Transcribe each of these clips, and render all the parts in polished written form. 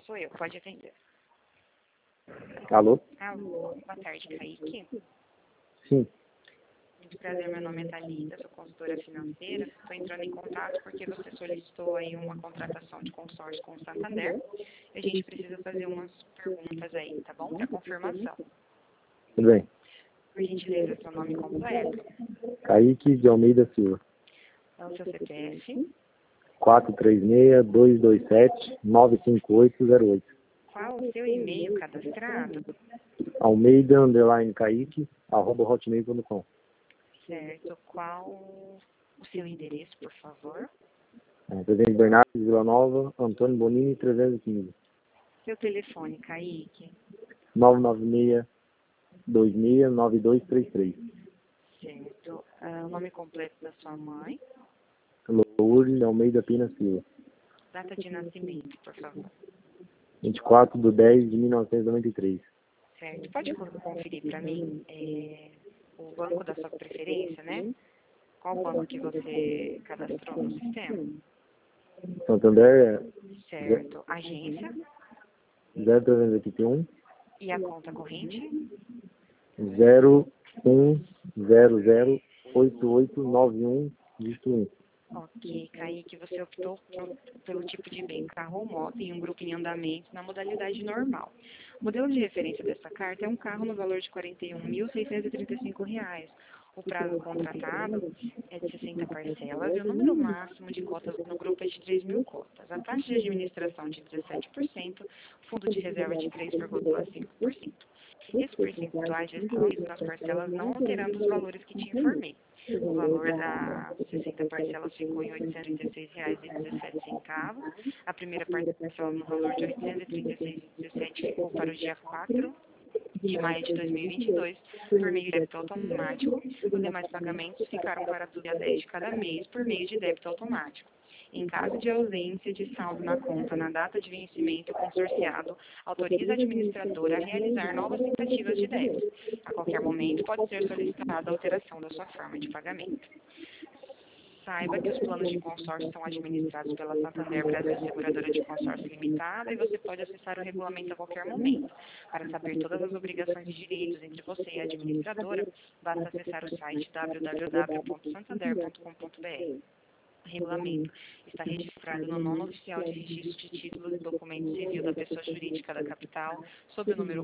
sou eu, pode atender. Alô? Alô, boa tarde, Kaique. Sim. Muito prazer, meu nome é Thalita, sou consultora financeira. Estou entrando em contato porque você solicitou aí uma contratação de consórcio com o Santander. E a gente precisa fazer umas perguntas aí, tá bom? Para confirmação. Tudo bem. Por gentileza, seu nome completo, Kaique de Almeida Silva. o seu CPF, 436-227-95808. qual o seu e-mail cadastrado, Almeida_Kaique@hotmail.com. certo? Qual o seu endereço, por favor? Presidente Bernardo, Vila Nova, Antônio Bonini, 315. Seu telefone, Kaique, 996-269233. certo? O nome completo da sua mãe, Lourdes Almeida Pina Silva. data de nascimento, por favor. 24/10/1993. Certo. Pode conferir para mim o banco da sua preferência, né? Qual banco que você cadastrou no sistema? Santander Certo. Agência 0381 e a conta corrente? 01008891 dígito 1. Ok, Kaique, você optou pelo tipo de bem, carro ou moto, em um grupo em andamento, na modalidade normal. O modelo de referência dessa carta é um carro no valor de R$ 41.635. O prazo contratado é de 60 parcelas e o número máximo de cotas no grupo é de 3.000 cotas. A taxa de administração de 17%, fundo de reserva de 3,5%. Esses percentuais já estão incluídos nas parcelas, não alterando os valores que te informei. O valor das 60 parcelas ficou em R$ 836,17. A primeira parcela no valor de R$ 836,17 ficou para o dia 4 de maio de 2022, por meio de débito automático. Os demais pagamentos ficaram para o dia 10 de cada mês, por meio de débito automático. Em caso de ausência de saldo na conta na data de vencimento, o consorciado autoriza a administradora a realizar novas tentativas de débito. A qualquer momento pode ser solicitada a alteração da sua forma de pagamento. Saiba que os planos de consórcio são administrados pela Santander Brasil Seguradora de Consórcio Limitada e você pode acessar o regulamento a qualquer momento. Para saber todas as obrigações e direitos entre você e a administradora, basta acessar o site www.santander.com.br. O regulamento está registrado no Nono Oficial de Registro de Títulos e Documentos Civil da Pessoa Jurídica da Capital, sob o número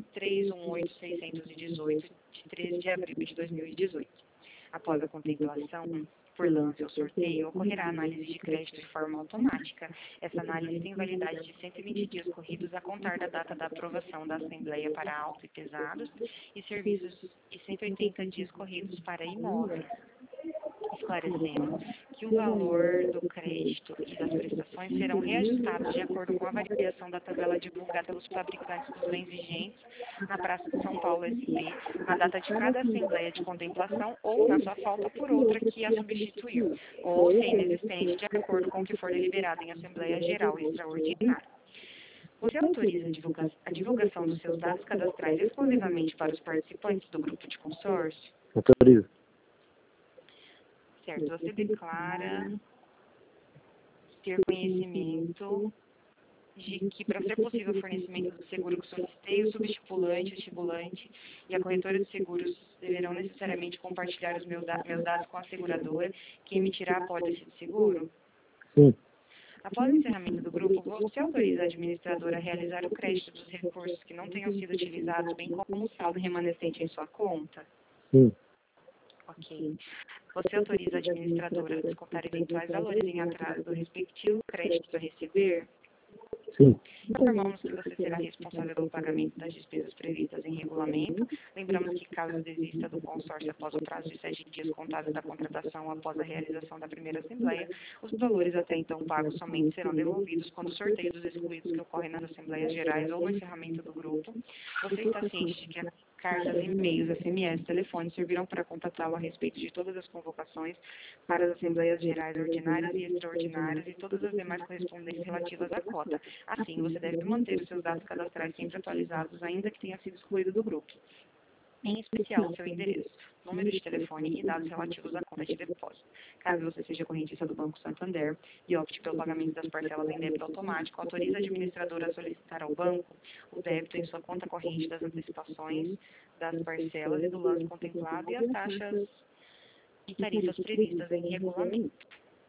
1318618, de 13 de abril de 2018. Após a contemplação por lance ou sorteio, ocorrerá análise de crédito de forma automática. Essa análise tem validade de 120 dias corridos a contar da data da aprovação da Assembleia para autos e pesados e serviços e 180 dias corridos para imóveis. Esclarecendo que o valor do crédito e das prestações serão reajustados de acordo com a variação da tabela divulgada pelos fabricantes dos bens vigentes na Praça de São Paulo SP, na data de cada assembleia de contemplação ou na sua falta por outra que a substituiu, ou se é inexistente, de acordo com o que for deliberado em Assembleia Geral Extraordinária. Você autoriza a divulgação dos seus dados cadastrais exclusivamente para os participantes do grupo de consórcio? Autorizo. Certo, você declara ter conhecimento de que, para ser possível o fornecimento do seguro que solicitei, o subestipulante, o estipulante e a corretora de seguros deverão necessariamente compartilhar os meus dados com a seguradora, que emitirá a pólice de seguro? Sim. Após o encerramento do grupo, você autoriza a administradora a realizar o crédito dos recursos que não tenham sido utilizados, bem como o saldo remanescente em sua conta? Sim. Ok. Você autoriza a administradora a descontar eventuais valores em atraso do respectivo crédito a receber? Sim. Informamos que você será responsável pelo pagamento das despesas previstas em regulamento. Lembramos que, caso desista do consórcio após o prazo de 7 dias contados da contratação após a realização da primeira assembleia, os valores até então pagos somente serão devolvidos quando o sorteio dos excluídos que ocorre nas assembleias gerais ou no encerramento do grupo. Você está ciente de que a cartas, e-mails, SMS, telefones servirão para contatá-lo a respeito de todas as convocações para as assembleias gerais ordinárias e extraordinárias e todas as demais correspondências relativas à cota. Assim, você deve manter os seus dados cadastrais sempre atualizados, ainda que tenha sido excluído do grupo. em especial seu endereço, número de telefone e dados relativos à conta de depósito. Caso você seja correntista do Banco Santander e opte pelo pagamento das parcelas em débito automático, autorize a administradora a solicitar ao banco o débito em sua conta corrente das antecipações das parcelas e do lance contemplado e as taxas e tarifas previstas em regulamento.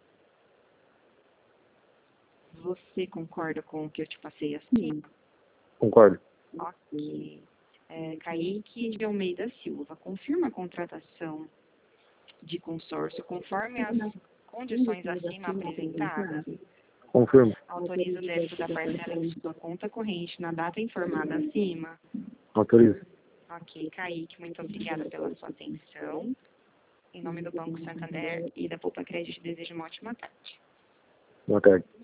Você concorda com o que eu te passei acima? Concordo. Ok. Kaique de Almeida Silva, confirma a contratação de consórcio conforme as condições acima apresentadas? Confirmo. Autoriza o débito da parcela em sua conta corrente na data informada acima? Autorizo. Ok, Kaique, muito obrigada pela sua atenção. Em nome do Banco Santander e da Poupa Crédito, desejo uma ótima tarde. Boa tarde.